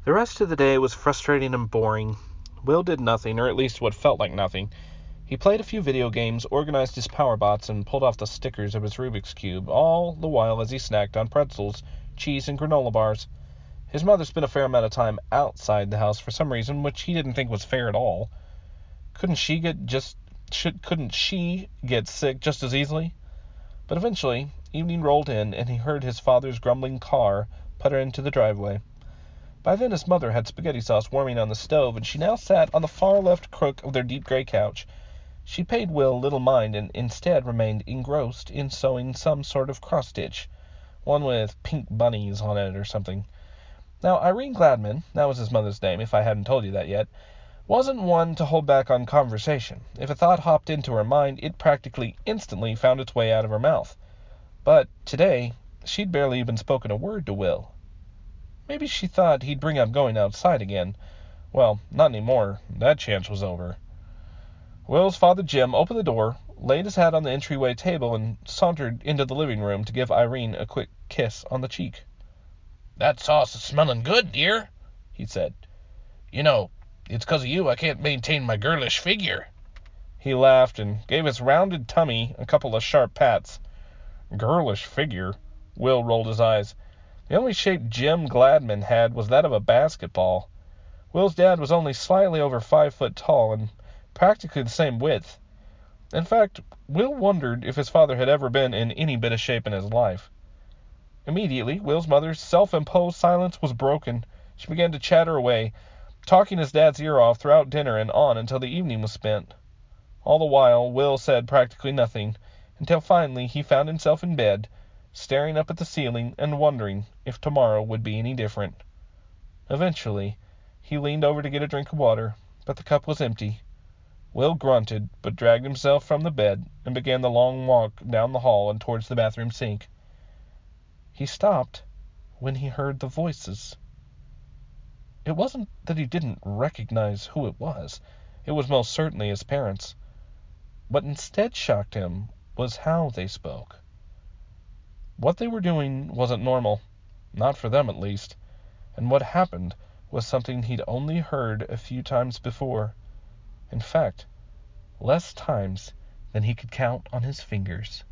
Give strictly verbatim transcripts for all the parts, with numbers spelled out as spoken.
The rest of the day was frustrating and boring. Will did nothing, or at least what felt like nothing. He played a few video games, organized his power bots, and pulled off the stickers of his Rubik's Cube, all the while as he snacked on pretzels, cheese, and granola bars. His mother spent a fair amount of time outside the house for some reason, which he didn't think was fair at all. Couldn't she get just should couldn't she get sick just as easily? But eventually, evening rolled in, and he heard his father's grumbling car putter into the driveway. By then his mother had spaghetti sauce warming on the stove, and she now sat on the far left crook of their deep gray couch. She paid Will little mind, and instead remained engrossed in sewing some sort of cross-stitch, one with pink bunnies on it or something. Now, Irene Gladman, that was his mother's name, if I hadn't told you that yet, wasn't one to hold back on conversation. If a thought hopped into her mind, it practically instantly found its way out of her mouth. But today, she'd barely even spoken a word to Will. Maybe she thought he'd bring up going outside again. Well, not anymore. That chance was over. Will's father Jim opened the door, laid his hat on the entryway table, and sauntered into the living room to give Irene a quick kiss on the cheek. "That sauce is smelling good, dear," he said. "You know, it's 'cause of you I can't maintain my girlish figure." He laughed and gave his rounded tummy a couple of sharp pats. Girlish figure? Will rolled his eyes. The only shape Jim Gladman had was that of a basketball. Will's dad was only slightly over five foot tall and practically the same width. In fact, Will wondered if his father had ever been in any bit of shape in his life. Immediately, Will's mother's self-imposed silence was broken. She began to chatter away, talking his dad's ear off throughout dinner and on until the evening was spent. All the while, Will said practically nothing, until finally he found himself in bed, staring up at the ceiling and wondering if tomorrow would be any different. Eventually, he leaned over to get a drink of water, but the cup was empty. Will grunted, but dragged himself from the bed and began the long walk down the hall and towards the bathroom sink. He stopped when he heard the voices. It wasn't that he didn't recognize who it was. It was most certainly his parents. What instead shocked him was how they spoke. What they were doing wasn't normal, not for them at least, and what happened was something he'd only heard a few times before. In fact, less times than he could count on his fingers.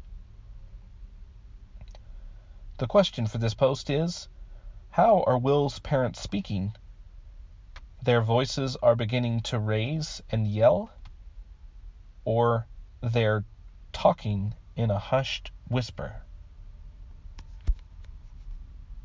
The question for this post is, how are Will's parents speaking? Their voices are beginning to raise and yell? Or they're talking in a hushed whisper?